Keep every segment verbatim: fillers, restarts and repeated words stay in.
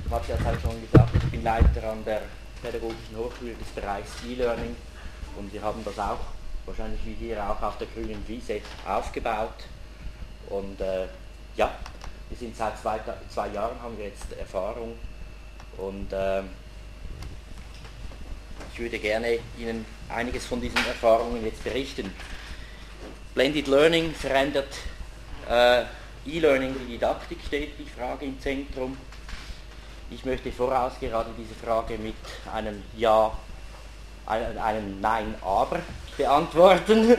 Ich habe es ja schon gesagt, ich bin Leiter an der Pädagogischen Hochschule des Bereichs E-Learning und wir haben das auch, wahrscheinlich wie hier auch auf der grünen Wiese, aufgebaut. Und äh, ja, wir sind seit zwei, zwei Jahren, haben wir jetzt Erfahrung und äh, ich würde gerne Ihnen einiges von diesen Erfahrungen jetzt berichten. Blended Learning verändert äh, E-Learning, die Didaktik, steht die Frage im Zentrum. Ich möchte voraus gerade diese Frage mit einem Ja, einem, einem Nein, aber beantworten.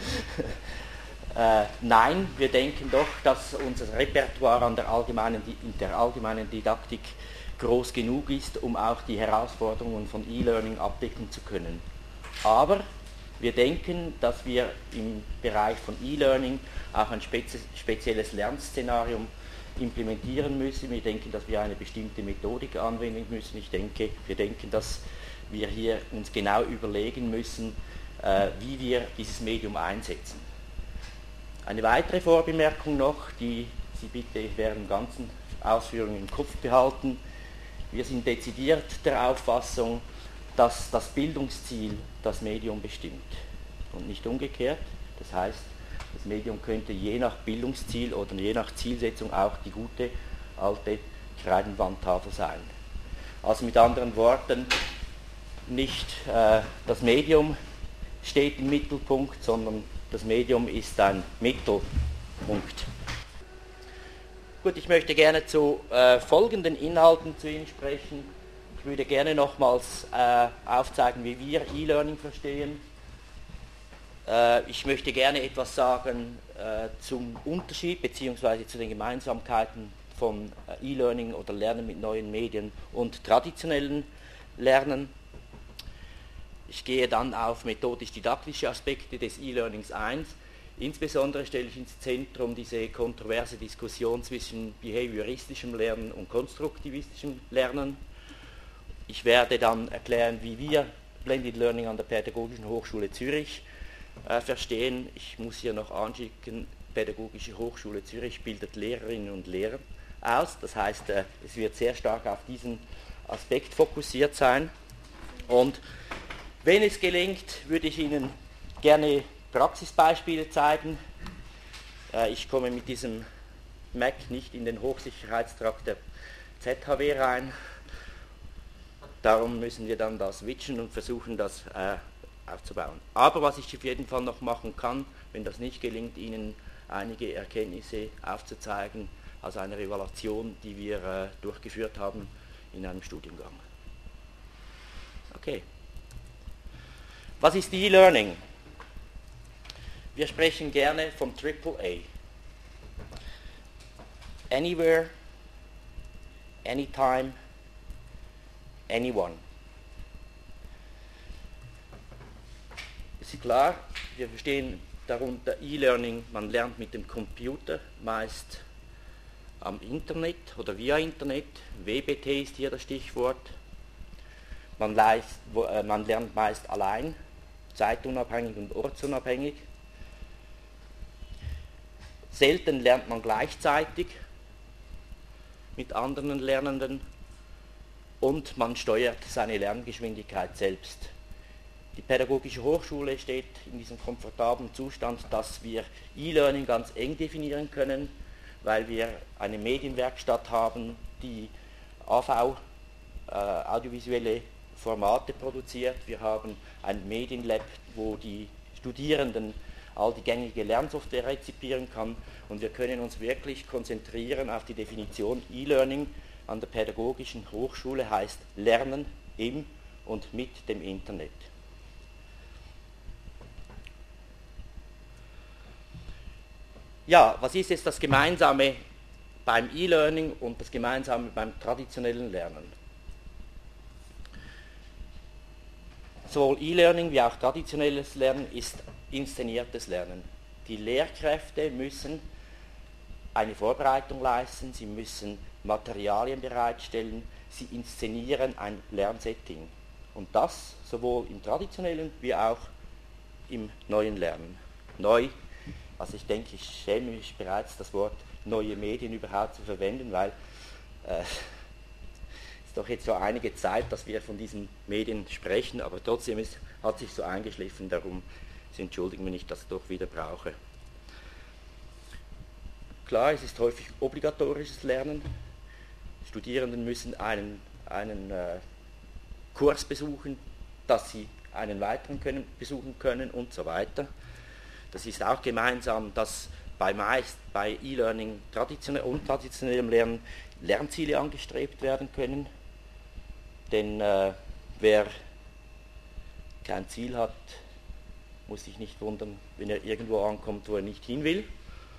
äh, nein, wir denken doch, dass unser Repertoire an der allgemeinen, in der allgemeinen Didaktik groß genug ist, um auch die Herausforderungen von E-Learning abdecken zu können. Aber wir denken, dass wir im Bereich von E-Learning auch ein spezielles Lernszenarium implementieren müssen. Wir denken, dass wir eine bestimmte Methodik anwenden müssen. Ich denke, wir denken, dass wir hier uns genau überlegen müssen, äh, wie wir dieses Medium einsetzen. Eine weitere Vorbemerkung noch, die Sie bitte während ganzen Ausführungen im Kopf behalten. Wir sind dezidiert der Auffassung, dass das Bildungsziel das Medium bestimmt und nicht umgekehrt. Das heißt, das Medium könnte je nach Bildungsziel oder je nach Zielsetzung auch die gute alte Kreidenwandtafel sein. Also mit anderen Worten, nicht äh, das Medium steht im Mittelpunkt, sondern das Medium ist ein Mittelpunkt. Gut, ich möchte gerne zu äh, folgenden Inhalten zu Ihnen sprechen. Ich würde gerne nochmals äh, aufzeigen, wie wir E-Learning verstehen. Äh, ich möchte gerne etwas sagen äh, zum Unterschied bzw. zu den Gemeinsamkeiten von äh, E-Learning oder Lernen mit neuen Medien und traditionellen Lernen. Ich gehe dann auf methodisch-didaktische Aspekte des E-Learnings ein. Insbesondere stelle ich ins Zentrum diese kontroverse Diskussion zwischen behavioristischem Lernen und konstruktivistischem Lernen. Ich werde dann erklären, wie wir Blended Learning an der Pädagogischen Hochschule Zürich äh, verstehen. Ich muss hier noch anschicken, Pädagogische Hochschule Zürich bildet Lehrerinnen und Lehrer aus. Das heißt, äh, es wird sehr stark auf diesen Aspekt fokussiert sein. Und wenn es gelingt, würde ich Ihnen gerne Praxisbeispiele zeigen. Äh, ich komme mit diesem Mac nicht in den Hochsicherheitstrakt der Z H W rein. Darum müssen wir dann das switchen und versuchen, das äh, aufzubauen. Aber was ich auf jeden Fall noch machen kann, wenn das nicht gelingt, Ihnen einige Erkenntnisse aufzuzeigen aus einer Evaluation, die wir äh, durchgeführt haben in einem Studiengang. Okay. Was ist E-Learning? Wir sprechen gerne vom Triple A. Anywhere, anytime, anyone. Ist klar, wir verstehen darunter E-Learning, man lernt mit dem Computer, meist am Internet oder via Internet. W B T ist hier das Stichwort. Man, leist, man lernt meist allein, zeitunabhängig und ortsunabhängig. Selten lernt man gleichzeitig mit anderen Lernenden und man steuert seine Lerngeschwindigkeit selbst. Die Pädagogische Hochschule steht in diesem komfortablen Zustand, dass wir E-Learning ganz eng definieren können, weil wir eine Medienwerkstatt haben, die A V, äh, audiovisuelle Formate produziert. Wir haben ein Medienlab, wo die Studierenden all die gängige Lernsoftware rezipieren kann und wir können uns wirklich konzentrieren auf die Definition E-Learning an der Pädagogischen Hochschule, heißt Lernen im und mit dem Internet. Ja, was ist jetzt das Gemeinsame beim E-Learning und das Gemeinsame beim traditionellen Lernen? Sowohl E-Learning wie auch traditionelles Lernen ist inszeniertes Lernen. Die Lehrkräfte müssen eine Vorbereitung leisten, sie müssen Materialien bereitstellen, sie inszenieren ein Lernsetting. Und das sowohl im traditionellen wie auch im neuen Lernen. Neu, also ich denke, ich schäme mich bereits, das Wort neue Medien überhaupt zu verwenden, weil äh, doch jetzt so einige Zeit, dass wir von diesen Medien sprechen, aber trotzdem ist, hat sich so eingeschliffen, darum Sie entschuldigen, wenn ich das doch wieder brauche. Klar, es ist häufig obligatorisches Lernen. Studierenden müssen einen, einen äh, Kurs besuchen, dass sie einen weiteren können, besuchen können und so weiter. Das ist auch gemeinsam, dass bei meist bei E-Learning traditionell und traditionellem Lernen Lernziele angestrebt werden können. Denn äh, wer kein Ziel hat, muss sich nicht wundern, wenn er irgendwo ankommt, wo er nicht hin will.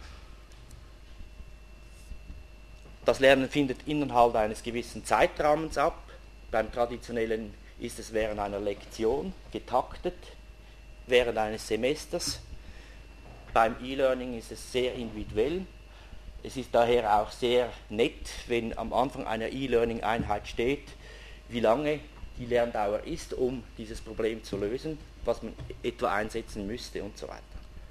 Das Lernen findet innerhalb eines gewissen Zeitrahmens ab. Beim traditionellen ist es während einer Lektion getaktet, während eines Semesters. Beim E-Learning ist es sehr individuell. Es ist daher auch sehr nett, wenn am Anfang einer E-Learning-Einheit steht, wie lange die Lerndauer ist, um dieses Problem zu lösen, was man etwa einsetzen müsste und so weiter.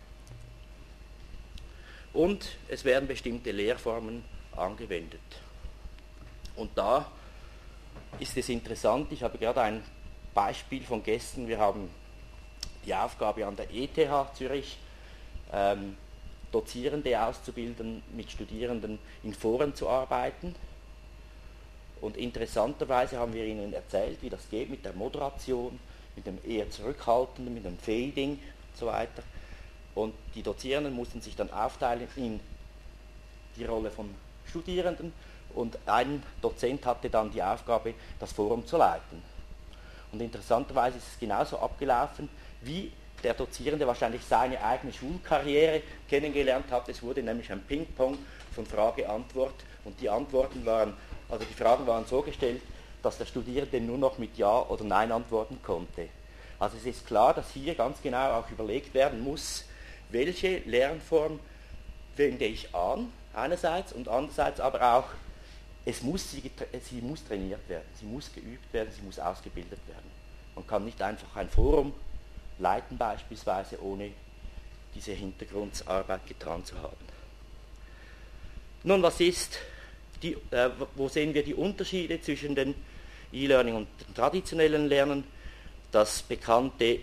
Und es werden bestimmte Lehrformen angewendet. Und da ist es interessant, ich habe gerade ein Beispiel von gestern, wir haben die Aufgabe an der E T H Zürich, ähm, Dozierende auszubilden, mit Studierenden in Foren zu arbeiten. Und interessanterweise haben wir ihnen erzählt, wie das geht mit der Moderation, mit dem eher zurückhaltenden, mit dem Fading und so weiter. Und die Dozierenden mussten sich dann aufteilen in die Rolle von Studierenden und ein Dozent hatte dann die Aufgabe, das Forum zu leiten. Und interessanterweise ist es genauso abgelaufen, wie der Dozierende wahrscheinlich seine eigene Schulkarriere kennengelernt hat. Es wurde nämlich ein Ping-Pong von Frage-Antwort und die Antworten waren, also die Fragen waren so gestellt, dass der Studierende nur noch mit Ja oder Nein antworten konnte. Also es ist klar, dass hier ganz genau auch überlegt werden muss, welche Lernform wende ich an, einerseits, und andererseits aber auch, es muss, sie, sie muss trainiert werden, sie muss geübt werden, sie muss ausgebildet werden. Man kann nicht einfach ein Forum leiten beispielsweise, ohne diese Hintergrundarbeit getan zu haben. Nun, was ist, die, äh, wo sehen wir die Unterschiede zwischen den E-Learning und dem traditionellen Lernen? Das bekannte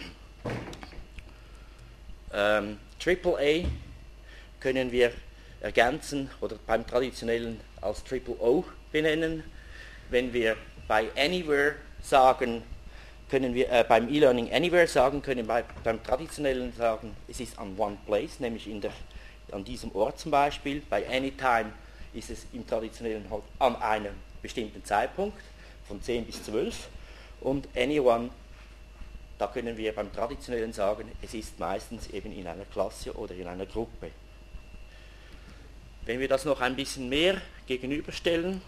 ähm, Triple A können wir ergänzen oder beim traditionellen als Triple O benennen. Wenn wir bei Anywhere sagen, können wir äh, beim E-Learning Anywhere sagen, können wir beim traditionellen sagen, es ist an one place, nämlich in der, an diesem Ort zum Beispiel. Bei Anytime ist es im traditionellen halt an einem bestimmten Zeitpunkt, von zehn bis zwölf. Und Anyone, da können wir beim traditionellen sagen, es ist meistens eben in einer Klasse oder in einer Gruppe. Wenn wir das noch ein bisschen mehr gegenüberstellen,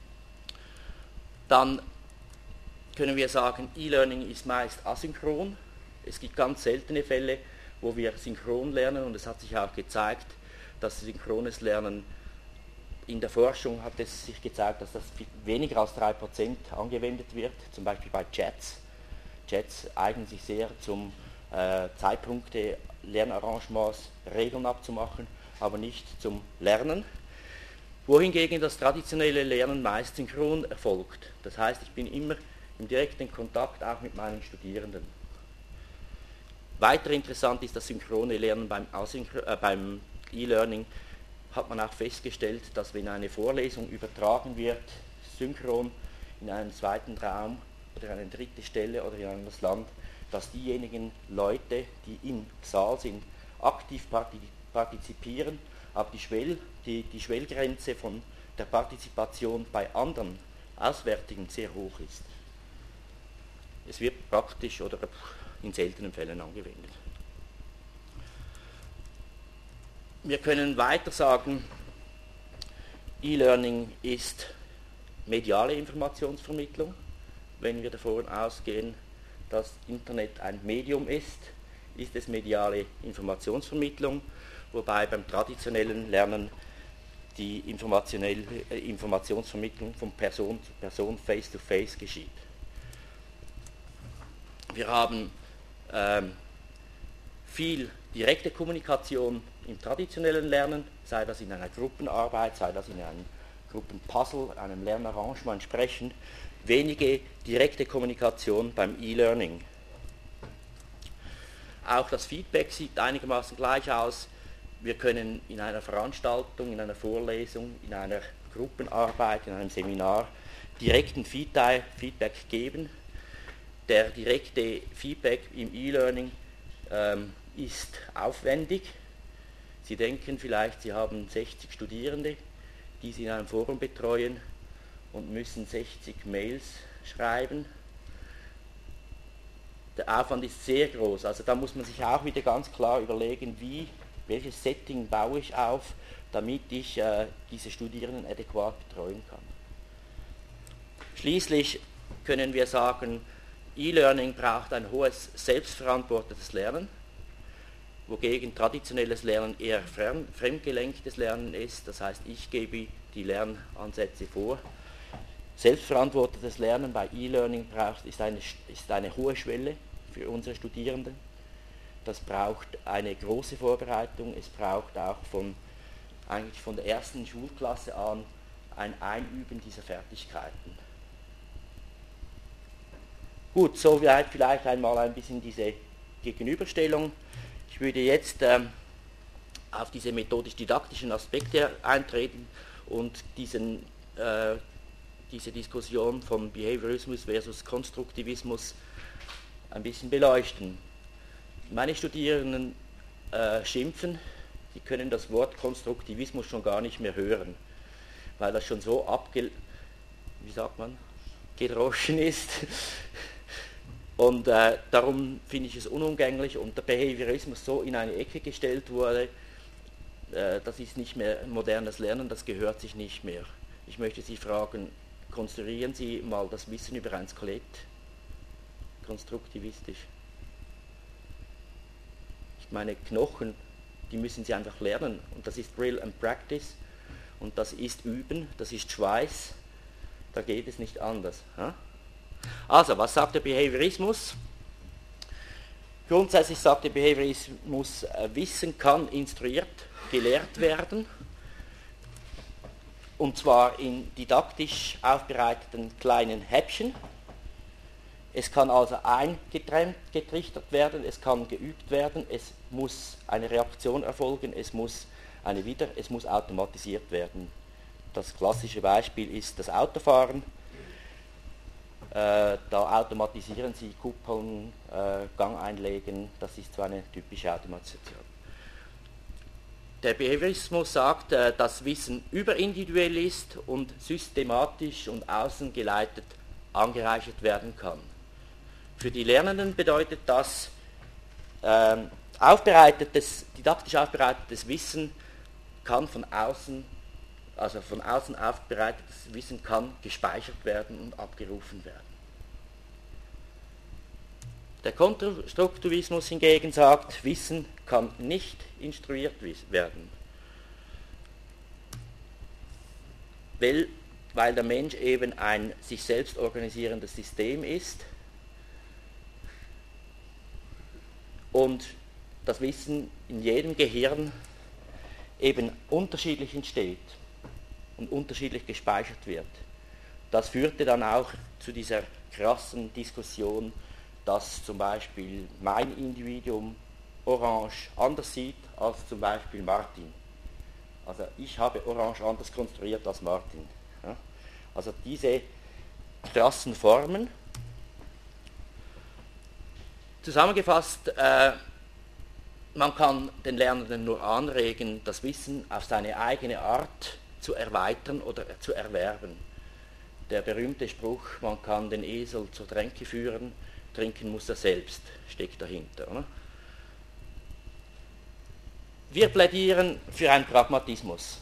dann können wir sagen, E-Learning ist meist asynchron. Es gibt ganz seltene Fälle, wo wir synchron lernen und es hat sich auch gezeigt, dass synchrones Lernen in der Forschung hat es sich gezeigt, dass das weniger als drei Prozent angewendet wird, zum Beispiel bei Chats. Chats eignen sich sehr zum äh, Zeitpunkte, Lernarrangements, Regeln abzumachen, aber nicht zum Lernen. Wohingegen das traditionelle Lernen meist synchron erfolgt. Das heißt, ich bin immer im direkten Kontakt auch mit meinen Studierenden. Weiter interessant ist das synchrone Lernen beim, äh, beim E-Learning. Hat man auch festgestellt, dass wenn eine Vorlesung übertragen wird, synchron in einen zweiten Raum oder an eine dritte Stelle oder in ein anderes Land, dass diejenigen Leute, die im Saal sind, aktiv partizipieren, aber die, Schwell, die, die Schwellgrenze von der Partizipation bei anderen Auswärtigen sehr hoch ist. Es wird praktisch oder in seltenen Fällen angewendet. Wir können weiter sagen, E-Learning ist mediale Informationsvermittlung. Wenn wir davon ausgehen, dass Internet ein Medium ist, ist es mediale Informationsvermittlung, wobei beim traditionellen Lernen die informationelle äh, Informationsvermittlung von Person zu Person, face to face geschieht. Wir haben ähm, viel direkte Kommunikation im traditionellen Lernen, sei das in einer Gruppenarbeit, sei das in einem Lerngruppenpuzzle, einem Lernarrangement entsprechen, wenige direkte Kommunikation beim E-Learning. Auch das Feedback sieht einigermaßen gleich aus. Wir können in einer Veranstaltung, in einer Vorlesung, in einer Gruppenarbeit, in einem Seminar direkten Feedback geben. Der direkte Feedback im E-Learning ähm, ist aufwendig. Sie denken vielleicht, Sie haben sechzig Studierende, die Sie in einem Forum betreuen und müssen sechzig Mails schreiben. Der Aufwand ist sehr groß, also da muss man sich auch wieder ganz klar überlegen, wie, welches Setting baue ich auf, damit ich äh, diese Studierenden adäquat betreuen kann. Schließlich können wir sagen, E-Learning braucht ein hohes selbstverantwortetes Lernen, wogegen traditionelles Lernen eher fremdgelenktes Lernen ist, das heißt, ich gebe die Lernansätze vor. Selbstverantwortetes Lernen bei E-Learning braucht, ist eine, ist eine hohe Schwelle für unsere Studierenden. Das braucht eine große Vorbereitung, es braucht auch von, eigentlich von der ersten Schulklasse an ein Einüben dieser Fertigkeiten. Gut, soweit vielleicht einmal ein bisschen diese Gegenüberstellung. Ich würde jetzt ähm, auf diese methodisch-didaktischen Aspekte eintreten und diesen äh, diese Diskussion von Behaviorismus versus Konstruktivismus ein bisschen beleuchten. Meine Studierenden äh, schimpfen, die können das Wort Konstruktivismus schon gar nicht mehr hören, weil das schon so abge, wie sagt man, gedroschen ist. Und äh, darum finde ich es unumgänglich und der Behaviorismus so in eine Ecke gestellt wurde, äh, das ist nicht mehr modernes Lernen, das gehört sich nicht mehr. Ich möchte Sie fragen, konstruieren Sie mal das Wissen über ein Skelett konstruktivistisch. Ich meine, Knochen, die müssen Sie einfach lernen und das ist Drill and Practice und das ist Üben, das ist Schweiß, da geht es nicht anders. Ha? Also, was sagt der Behaviorismus? Grundsätzlich sagt der Behaviorismus, Wissen kann instruiert, gelehrt werden. Und zwar in didaktisch aufbereiteten kleinen Häppchen. Es kann also eingetrichtert werden, es kann geübt werden, es muss eine Reaktion erfolgen, es muss, eine wieder, es muss automatisiert werden. Das klassische Beispiel ist das Autofahren. Äh, da automatisieren Sie Kuppeln, äh, Gang einlegen, das ist so eine typische Automatisation. Der Behaviorismus sagt, äh, dass Wissen überindividuell ist und systematisch und außengeleitet angereichert werden kann. Für die Lernenden bedeutet das, äh, aufbereitetes, didaktisch aufbereitetes Wissen kann von außen, also von außen aufbereitetes Wissen kann gespeichert werden und abgerufen werden. Der Konstruktivismus hingegen sagt, Wissen kann nicht instruiert werden, weil, weil der Mensch eben ein sich selbst organisierendes System ist und das Wissen in jedem Gehirn eben unterschiedlich entsteht und unterschiedlich gespeichert wird. Das führte dann auch zu dieser krassen Diskussion, dass zum Beispiel mein Individuum Orange anders sieht als zum Beispiel Martin. Also ich habe Orange anders konstruiert als Martin. Ja? Also diese krassen Formen. Zusammengefasst, äh, man kann den Lernenden nur anregen, das Wissen auf seine eigene Art zu erweitern oder zu erwerben. Der berühmte Spruch, man kann den Esel zur Tränke führen, trinken muss er selbst, steckt dahinter. Oder? Wir plädieren für einen Pragmatismus.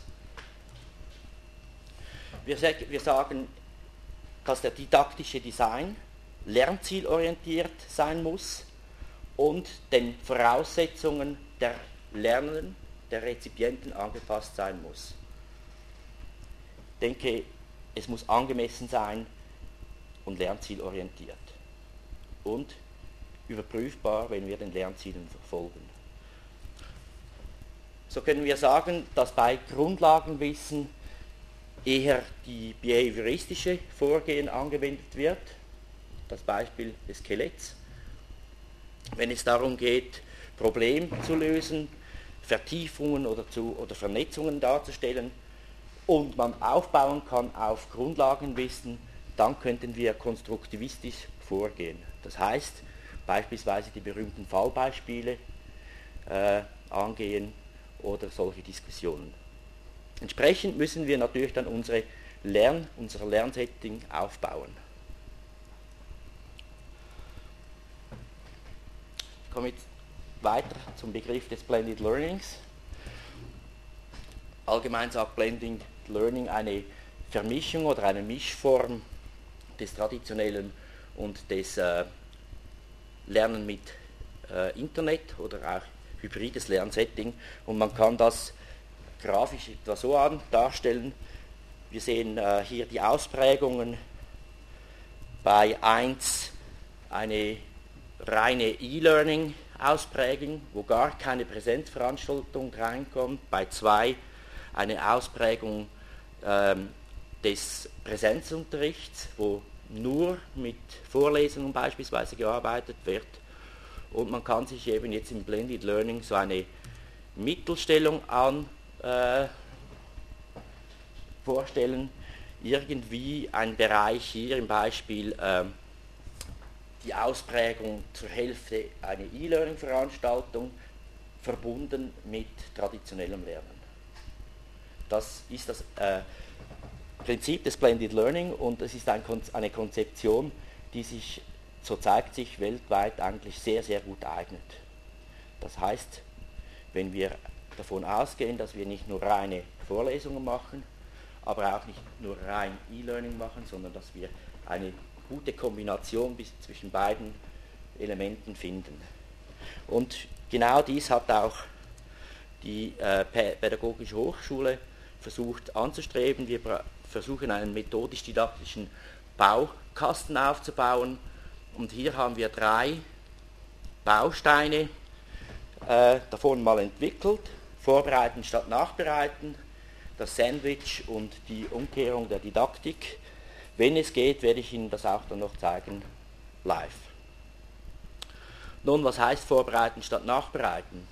Wir, wir sagen, dass der didaktische Design lernzielorientiert sein muss und den Voraussetzungen der Lernenden, der Rezipienten angepasst sein muss. Ich denke, es muss angemessen sein und lernzielorientiert und überprüfbar, wenn wir den Lernzielen verfolgen. So können wir sagen, dass bei Grundlagenwissen eher die behavioristische Vorgehen angewendet wird, das Beispiel des Skeletts. Wenn es darum geht, Probleme zu lösen, Vertiefungen oder, zu, oder Vernetzungen darzustellen und man aufbauen kann auf Grundlagenwissen, dann könnten wir konstruktivistisch vorgehen. Das heißt, beispielsweise die berühmten Fallbeispiele äh, angehen oder solche Diskussionen. Entsprechend müssen wir natürlich dann unsere Lern, unser Lernsetting aufbauen. Ich komme jetzt weiter zum Begriff des Blended Learnings. Allgemein sagt Blended Learning eine Vermischung oder eine Mischform des traditionellen und des äh, Lernen mit äh, Internet oder auch hybrides Lernsetting, und man kann das grafisch etwa so an, darstellen. Wir sehen äh, hier die Ausprägungen. Bei eins eine reine E-Learning-Ausprägung, wo gar keine Präsenzveranstaltung reinkommt. Bei zwei eine Ausprägung ähm, des Präsenzunterrichts, wo nur mit Vorlesungen beispielsweise gearbeitet wird. Und man kann sich eben jetzt im Blended Learning so eine Mittelstellung an äh, vorstellen. Irgendwie ein Bereich hier im Beispiel äh, die Ausprägung zur Hälfte eine E-Learning-Veranstaltung verbunden mit traditionellem Lernen. Das ist das äh, Prinzip des Blended Learning, und es ist ein, eine Konzeption, die sich, so zeigt sich, weltweit eigentlich sehr, sehr gut eignet. Das heißt, wenn wir davon ausgehen, dass wir nicht nur reine Vorlesungen machen, aber auch nicht nur rein E-Learning machen, sondern dass wir eine gute Kombination bis zwischen beiden Elementen finden. Und genau dies hat auch die äh, Pädagogische Hochschule versucht anzustreben. Wir versuchen einen methodisch-didaktischen Baukasten aufzubauen, und hier haben wir drei Bausteine äh, davon mal entwickelt: Vorbereiten statt Nachbereiten, das Sandwich und die Umkehrung der Didaktik. Wenn es geht, werde ich Ihnen das auch dann noch zeigen, live. Nun, was heißt Vorbereiten statt Nachbereiten?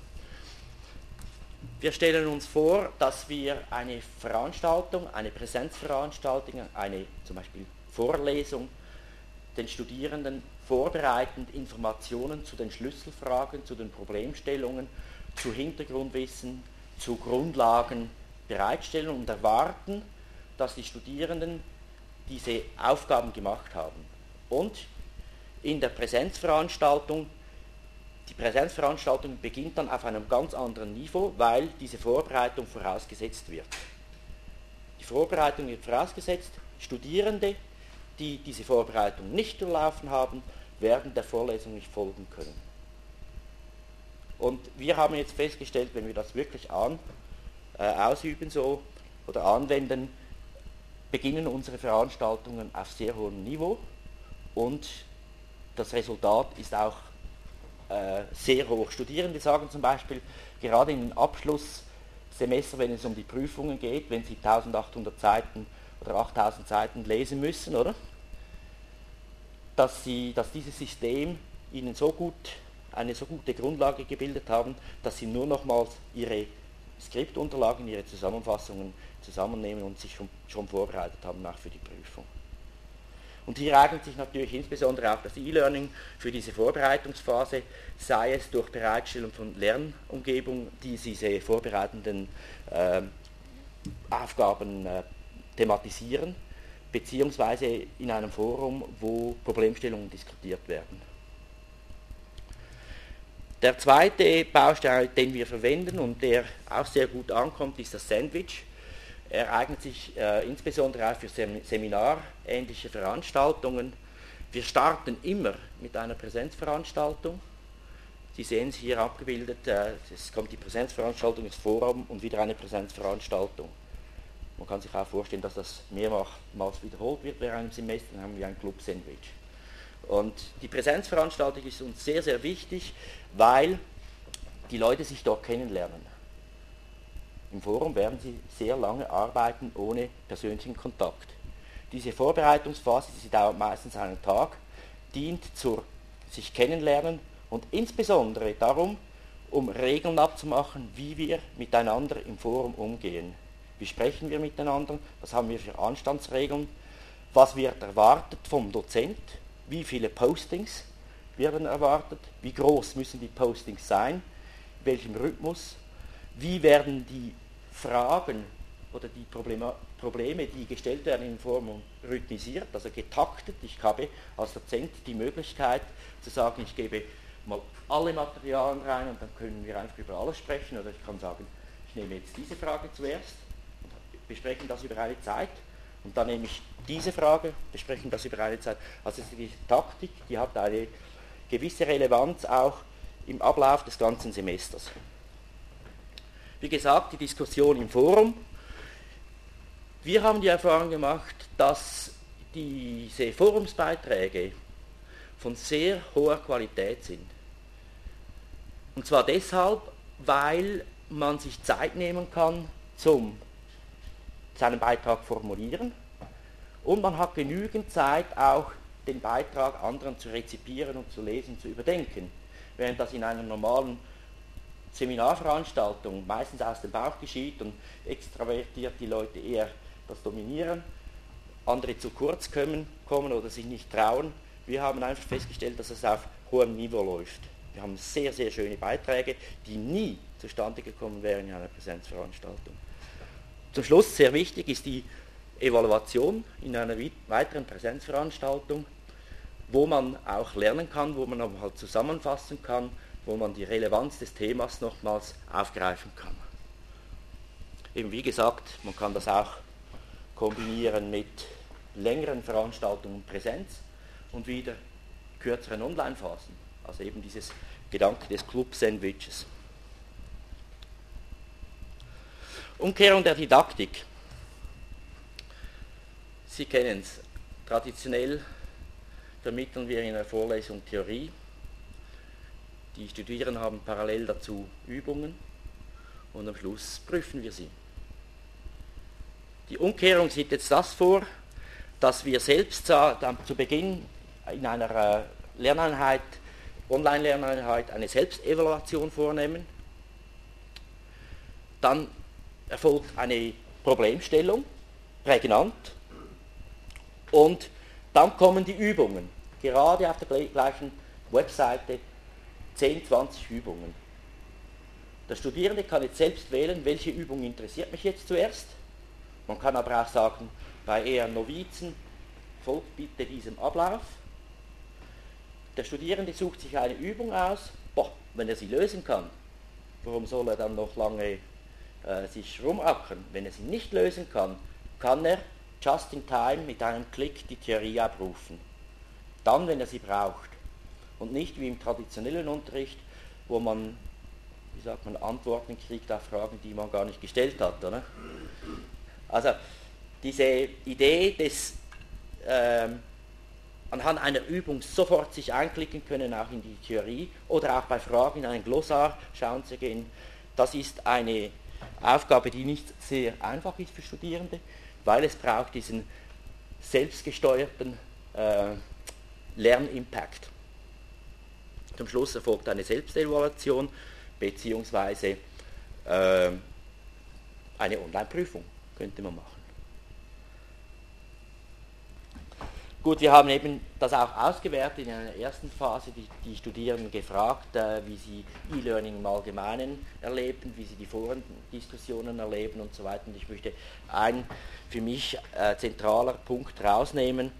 Wir stellen uns vor, dass wir eine Veranstaltung, eine Präsenzveranstaltung, eine zum Beispiel Vorlesung, den Studierenden vorbereitend Informationen zu den Schlüsselfragen, zu den Problemstellungen, zu Hintergrundwissen, zu Grundlagen bereitstellen und erwarten, dass die Studierenden diese Aufgaben gemacht haben. Und in der Präsenzveranstaltung, die Präsenzveranstaltung beginnt dann auf einem ganz anderen Niveau, weil diese Vorbereitung vorausgesetzt wird. Die Vorbereitung wird vorausgesetzt, Studierende, die diese Vorbereitung nicht durchlaufen haben, werden der Vorlesung nicht folgen können. Und wir haben jetzt festgestellt, wenn wir das wirklich an, äh, ausüben so oder anwenden, beginnen unsere Veranstaltungen auf sehr hohem Niveau, und das Resultat ist auch äh, sehr hoch. Studierende sagen zum Beispiel, gerade in den Abschlusssemester, wenn es um die Prüfungen geht, wenn sie eintausendachthundert Seiten oder achttausend Seiten lesen müssen, oder? Dass, sie, dass dieses System ihnen so gut, eine so gute Grundlage gebildet haben, dass sie nur nochmals ihre Skriptunterlagen, ihre Zusammenfassungen zusammennehmen und sich schon, schon vorbereitet haben, auch für die Prüfung. Und hier eignet sich natürlich insbesondere auch das E-Learning für diese Vorbereitungsphase, sei es durch Bereitstellung von Lernumgebung, die diese vorbereitenden äh, Aufgaben äh, thematisieren, beziehungsweise in einem Forum, wo Problemstellungen diskutiert werden. Der zweite Baustein, den wir verwenden und der auch sehr gut ankommt, ist das Sandwich. Er eignet sich äh, insbesondere auch für Sem seminarähnliche Veranstaltungen. Wir starten immer mit einer Präsenzveranstaltung. Sie sehen es hier abgebildet, äh, es kommt die Präsenzveranstaltung, das Forum und wieder eine Präsenzveranstaltung. Man kann sich auch vorstellen, dass das mehrmals wiederholt wird während einem Semester, dann haben wir ein Club-Sandwich. Und die Präsenzveranstaltung ist uns sehr, sehr wichtig, weil die Leute sich dort kennenlernen. Im Forum werden Sie sehr lange arbeiten ohne persönlichen Kontakt. Diese Vorbereitungsphase, sie dauert meistens einen Tag, dient zur sich kennenlernen und insbesondere darum, um Regeln abzumachen, wie wir miteinander im Forum umgehen. Wie sprechen wir miteinander? Was haben wir für Anstandsregeln? Was wird erwartet vom Dozent? Wie viele Postings werden erwartet? Wie groß müssen die Postings sein? In welchem Rhythmus? Wie werden die Fragen oder die Probleme, Probleme, die gestellt werden im Forum, rhythmisiert, also getaktet? Ich habe als Dozent die Möglichkeit zu sagen, ich gebe mal alle Materialien rein und dann können wir einfach über alles sprechen, oder ich kann sagen, ich nehme jetzt diese Frage zuerst und besprechen das über eine Zeit und dann nehme ich diese Frage, besprechen das über eine Zeit. Also diese Taktik, die hat eine gewisse Relevanz auch im Ablauf des ganzen Semesters. Wie gesagt, die Diskussion im Forum. Wir haben die Erfahrung gemacht, dass diese Forumsbeiträge von sehr hoher Qualität sind. Und zwar deshalb, weil man sich Zeit nehmen kann zum seinen Beitrag formulieren und man hat genügend Zeit auch den Beitrag anderen zu rezipieren und zu lesen, zu überdenken. Während das in einer normalen Seminarveranstaltung meistens aus dem Bauch geschieht und extravertiert die Leute eher das dominieren, andere zu kurz kommen, kommen oder sich nicht trauen. Wir haben einfach festgestellt, dass es auf hohem Niveau läuft. Wir haben sehr, sehr schöne Beiträge, die nie zustande gekommen wären in einer Präsenzveranstaltung. Zum Schluss, sehr wichtig, ist die Evaluation in einer weiteren Präsenzveranstaltung, wo man auch lernen kann, wo man aber halt zusammenfassen kann, wo man die Relevanz des Themas nochmals aufgreifen kann. Eben wie gesagt, man kann das auch kombinieren mit längeren Veranstaltungen Präsenz und wieder kürzeren Online-Phasen. Also eben dieses Gedanke des Club-Sandwiches. Umkehrung der Didaktik. Sie kennen es. Traditionell vermitteln wir in der Vorlesung Theorie. Die Studierenden haben parallel dazu Übungen und am Schluss prüfen wir sie. Die Umkehrung sieht jetzt das vor, dass wir selbst zu Beginn in einer Lerneinheit, Online-Lerneinheit, eine Selbstevaluation vornehmen. Dann erfolgt eine Problemstellung, prägnant, und dann kommen die Übungen. Gerade auf der gleichen Webseite zehn, zwanzig Übungen. Der Studierende kann jetzt selbst wählen, welche Übung interessiert mich jetzt zuerst. Man kann aber auch sagen, bei eher Novizen, folgt bitte diesem Ablauf. Der Studierende sucht sich eine Übung aus, boah, wenn er sie lösen kann, warum soll er dann noch lange äh, sich rumackern? Wenn er sie nicht lösen kann, kann er just in time mit einem Klick die Theorie abrufen. Dann, wenn er sie braucht. Und nicht wie im traditionellen Unterricht, wo man, wie sagt man, Antworten kriegt auf Fragen, die man gar nicht gestellt hat, oder? Also diese Idee des ähm, anhand einer Übung sofort sich einklicken können, auch in die Theorie, oder auch bei Fragen in einen Glossar schauen zu gehen, das ist eine Aufgabe, die nicht sehr einfach ist für Studierende, weil es braucht diesen selbstgesteuerten äh, Lernimpact. Zum Schluss erfolgt eine Selbstevaluation beziehungsweise äh, eine Online-Prüfung könnte man machen. Gut, wir haben eben das auch ausgewertet in einer ersten Phase, die, die Studierenden gefragt, äh, wie sie E-Learning im Allgemeinen erleben, wie sie die Forendiskussionen erleben und so weiter. Und ich möchte einen für mich äh, zentraler Punkt rausnehmen.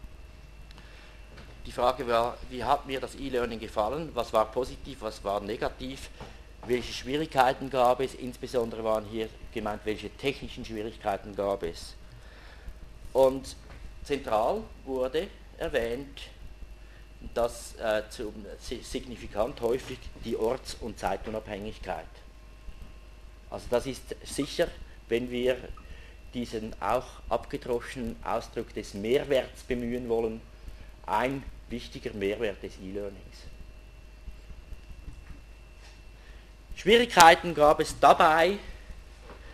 Die Frage war, wie hat mir das E-Learning gefallen, was war positiv, was war negativ, welche Schwierigkeiten gab es, insbesondere waren hier gemeint, welche technischen Schwierigkeiten gab es. Und zentral wurde erwähnt, dass äh, zum, signifikant häufig die Orts- und Zeitunabhängigkeit. Also das ist sicher, wenn wir diesen auch abgedroschenen Ausdruck des Mehrwerts bemühen wollen, ein wichtiger Mehrwert des E-Learnings. Schwierigkeiten gab es dabei,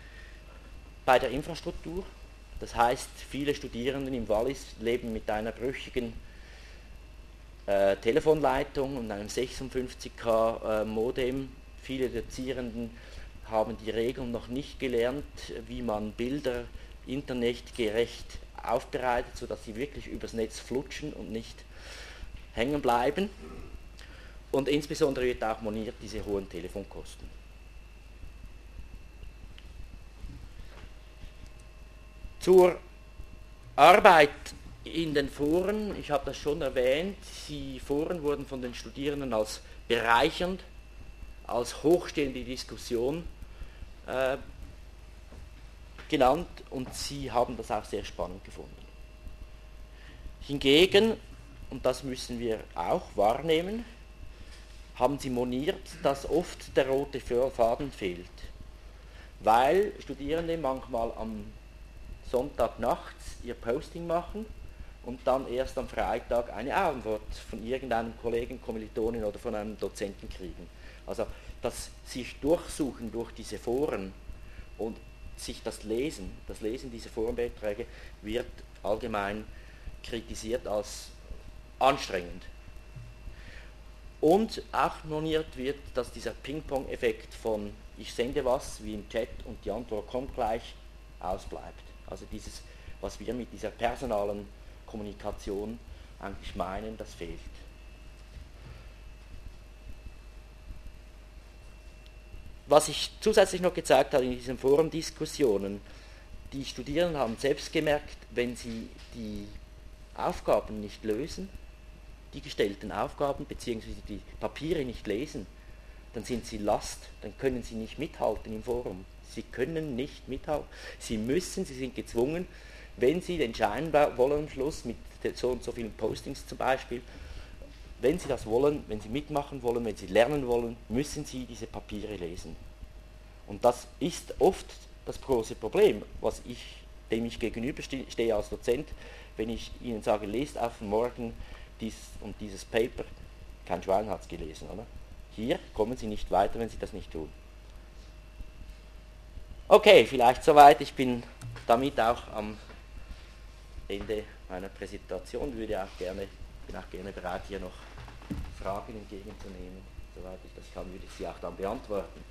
bei der Infrastruktur. Das heißt, viele Studierenden im Wallis leben mit einer brüchigen äh, Telefonleitung und einem sechsundfünfzig K äh, Modem. Viele Dozierenden haben die Regeln noch nicht gelernt, wie man Bilder internetgerecht aufbereitet, sodass sie wirklich übers Netz flutschen und nicht hängen bleiben. Und insbesondere wird auch moniert diese hohen Telefonkosten. Zur Arbeit in den Foren, ich habe das schon erwähnt, die Foren wurden von den Studierenden als bereichernd, als hochstehende Diskussion äh, genannt und sie haben das auch sehr spannend gefunden. Hingegen, und das müssen wir auch wahrnehmen, haben sie moniert, dass oft der rote Faden fehlt, weil Studierende manchmal am Sonntag nachts ihr Posting machen und dann erst am Freitag eine Antwort von irgendeinem Kollegen, Kommilitonin oder von einem Dozenten kriegen. Also das sich durchsuchen durch diese Foren und sich das Lesen, das Lesen dieser Forenbeiträge wird allgemein kritisiert als anstrengend. Und auch moniert wird, dass dieser Ping-Pong-Effekt von ich sende was wie im Chat und die Antwort kommt gleich ausbleibt. Also dieses, was wir mit dieser personalen Kommunikation eigentlich meinen, das fehlt. Was ich zusätzlich noch gezeigt habe in diesen Forumdiskussionen, die Studierenden haben selbst gemerkt, wenn sie die Aufgaben nicht lösen, die gestellten Aufgaben bzw. die Papiere nicht lesen, dann sind sie Last, dann können sie nicht mithalten im Forum. Sie können nicht mithalten. Sie müssen, sie sind gezwungen, wenn sie den Schein wollen am Schluss, mit so und so vielen Postings zum Beispiel, wenn sie das wollen, wenn sie mitmachen wollen, wenn sie lernen wollen, müssen sie diese Papiere lesen. Und das ist oft das große Problem, was ich, dem ich gegenüberstehe als Dozent, wenn ich ihnen sage, lest auf morgen dies und dieses Paper. Kein Schwein hat es gelesen, oder? Hier kommen sie nicht weiter, wenn sie das nicht tun. Okay, vielleicht soweit. Ich bin damit auch am Ende meiner Präsentation. Würde auch gerne, bin auch gerne bereit, hier noch Fragen entgegenzunehmen. Soweit ich das kann, würde ich sie auch dann beantworten.